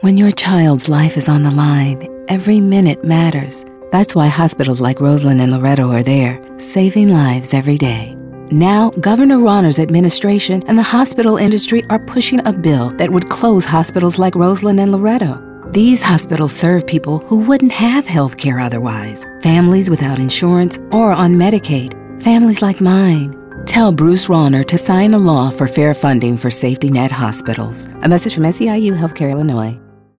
When your child's life is on the line, every minute matters. That's why hospitals like Roseland and Loretto are there, saving lives every day. Now, Governor Rauner's administration and the hospital industry are pushing a bill that would close hospitals like Roseland and Loretto. These hospitals serve people who wouldn't have health care otherwise, families without insurance or on Medicaid, families like mine. Tell Bruce Rauner to sign a law for fair funding for safety net hospitals. A message from SEIU Healthcare Illinois.